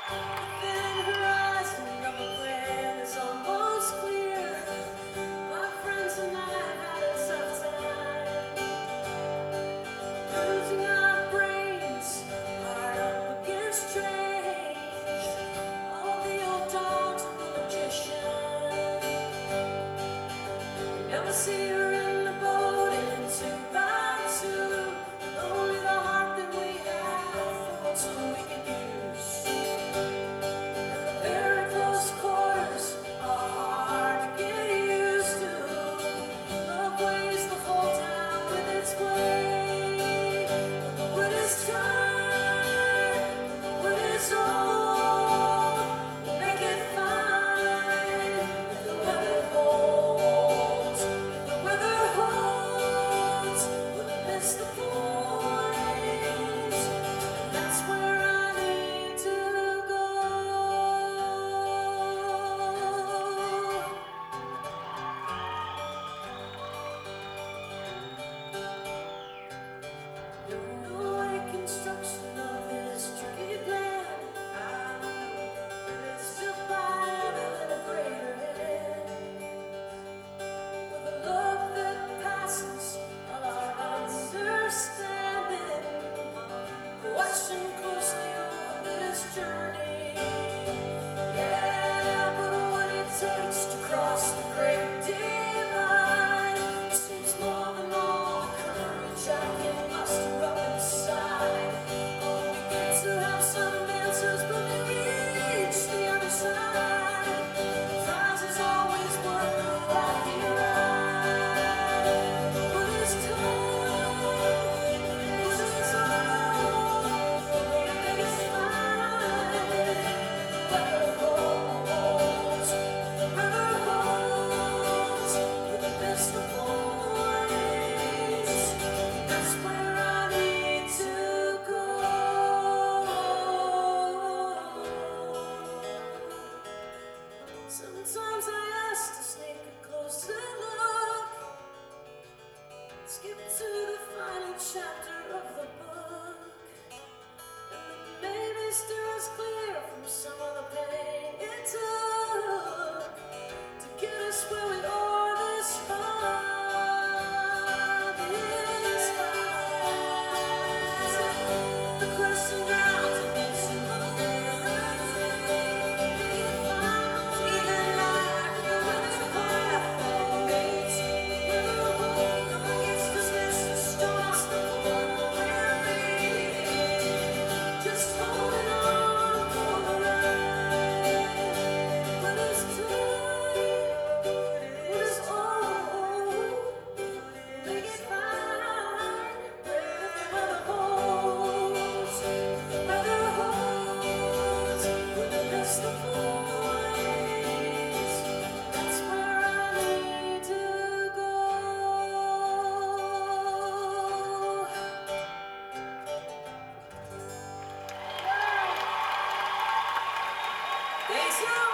thin horizon of a plan is almost clear. My friends and I have had a tough time, losing our brains, hard up against change. All the old dogs of the magician. Never see her in the boat in 2x2. Only the heart that we have for so we can use. Very close quarters are hard to get used to. Love weighs the whole town with its weight. When the wood is tired, when the wood is old, we'll make it fine if the weather holds. If the weather holds, we'll miss the point. And that's where I need to go. No way construction of this tricky plan. I know that it's still lighter than a greater hand. With a love that passes all our understanding. Watching closely on this journey. Yeah, but what it takes to cross the great divide seems more than all the courage I can muster up inside. Oh, we get to have some answers, but we reach the other side. The prize is always worth the rocky ride. But it's time, but it's all, make it fine. Weather holds, the river holds, with the best of points. That's where I need to go. Sometimes I ask to sneak a closer look, skip to the final chapter of the book, and the maybe steer us clear from some of the pain it took to get us where we are this far. This far. The question grounds against the even like the weather holds. Weather holds, dismiss the storms before we're just holding on for the ride. But it's time, but it's old. Make it fine if the weather holds. The weather holds, we'll miss the points. That's where I need to go. Thanks, y'all.